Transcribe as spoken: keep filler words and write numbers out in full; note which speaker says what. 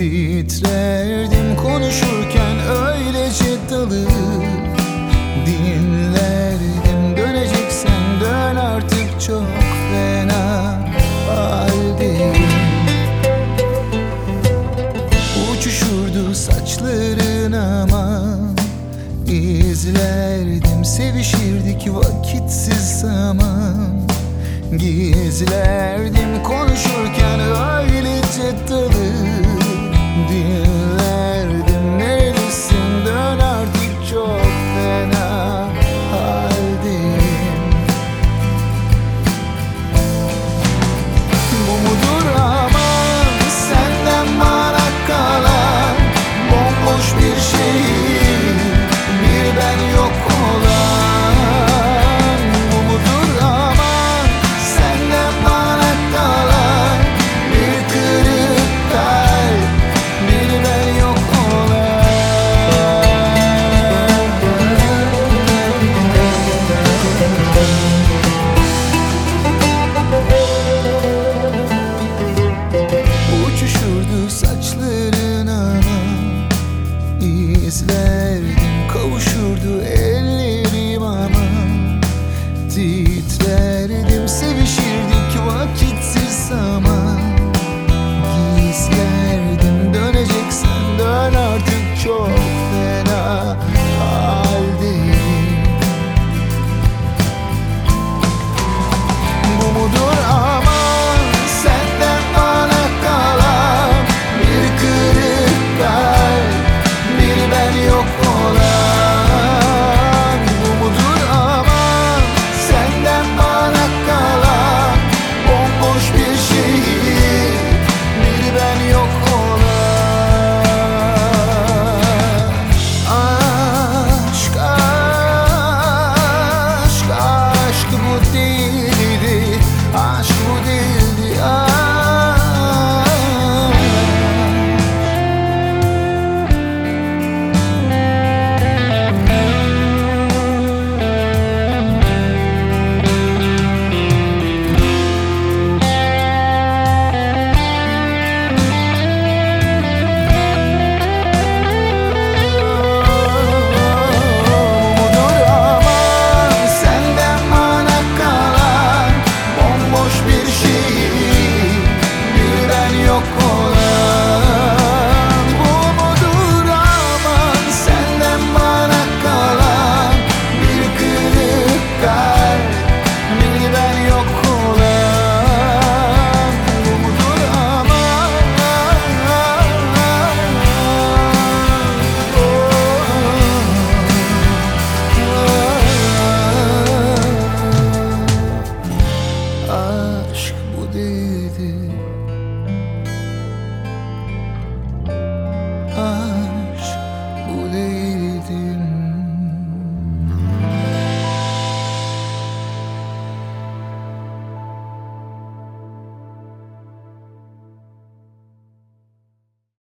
Speaker 1: Titrerdim konuşurken öylece dalıp dinlerdim. Döneceksen dön artık, çok fena haldeyim. Uçuşurdu saçların ama izlerdim. Sevişirdik vakitsiz zaman, gizlerdim konuşurken öylece dalıp dinlerdim. Neredesin, dön artık, çok fena haldeyim. Bu mudur aman senden bana kalan bomboş bir şehir, bir ben yok olan. Bu mudur aman senden bana kalan bir kırık kalp, bir ben yok olan. Uçuşurdu saçların ama izlerdim. Kavuşurdu ellerim ama titrerdim. Sevişirdik vakitsiz zaman, gizlerdim. Döneceksen dön artık, çok fena haldeyim. Bu mudur aman senden bana kalan bir kırık kalp, bir ben yok olan. Bu mudur aman senden bana kalan bomboş bir şehir, bir ben yok olan. Aşk, aşk, aşk bu değildi, aşk bu değildi. Aşk. Yok